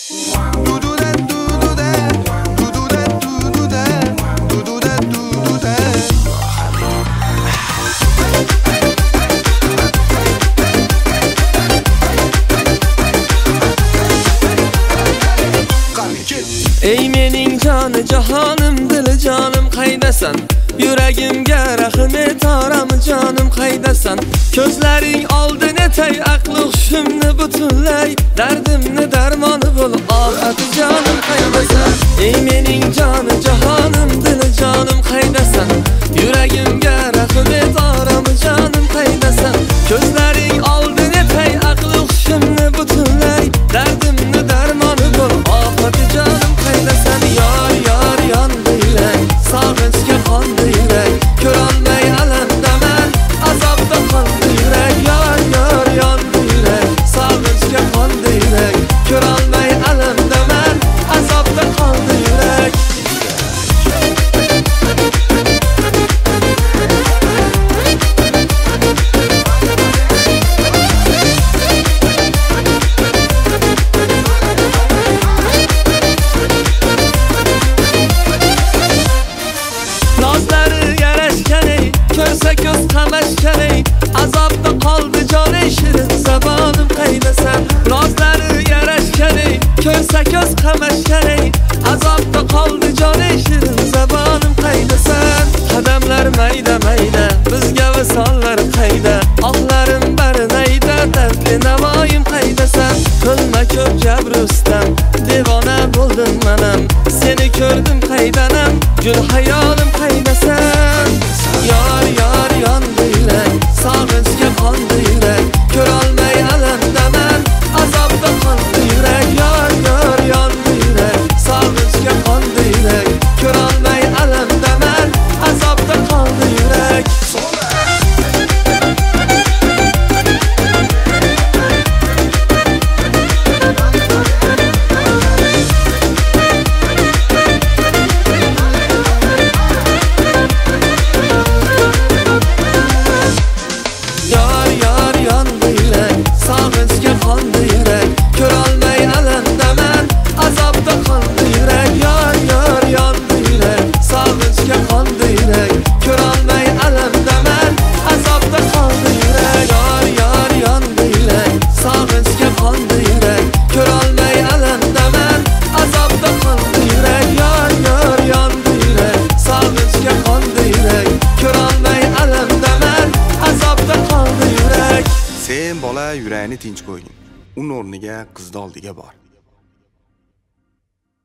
Ey mening joni jahonim, dili jonim qaydasan? Yuragimga rahim etaram, jonim qaydasan? Ko'zlaring oldin etay, aqli hushimni butunlay, dardimni darmoni bo'l, ohati jonim qaydasan? Ey mening joni jahonim, dili jonim qaydasan? Yuragimga rahim etaram, jonim qaydasan? Ko'zlaring oldin etay, aqli hushimni butunlay, dardimni darmoni bo'l, ohati jonim qaydasan? Yor yor yondilar, sog'inchga qondi yurak, ko'rolmay alamdaman, azobda qondi yurak. Yor yor yondilar, sog'inchga qondi yurak, ko'rolmay alamdaman, azobda qondi yurak. Ko'rsa ko'z qamashganay, azobda qoldi joning, shirin zabonim qaydasan? Rozlari yarashganay, ko'rsa ko'z qamashganay, azobda qoldi joning, shirin zabonim qaydasan? Qadamlar mayda mayda, bizga visollar qayda, oqlarim barinayda, dardli navoyim qaydasan? Qilma ko'p jabrustam, devona bo'ldim manam, seni ko'rdim qaydanam, gul hayolim qaydasan? Yor yor yondi yurak, sog'inchga qondi yurak, ko'rolmay alamdaman, azobda qondi yurak. Yor yor yondi yurak, sog'inchga qondi yurak, ko'rolmay alamdaman, azobda qondi yurak. Sog'inchga qondi yurak, ko'rolmay alamdaman, azobda qondi yurak. Yor yor yondi yurak, sog'inchga qondi yurak, ko'rolmay alamdaman, azobda qondi yurak. Yor yor yondi yurak, sog'inchga qondi yurak, ko'rolmay alamdaman, azobda qondi yurak. Yor yor yondi yurak, sog'inchga qondi yurak, ko'rolmay alamdaman, azobda qondi yurak. Sen bola yuragini tinch qo'ygin. Uning o'rniga qizni oldiga bor.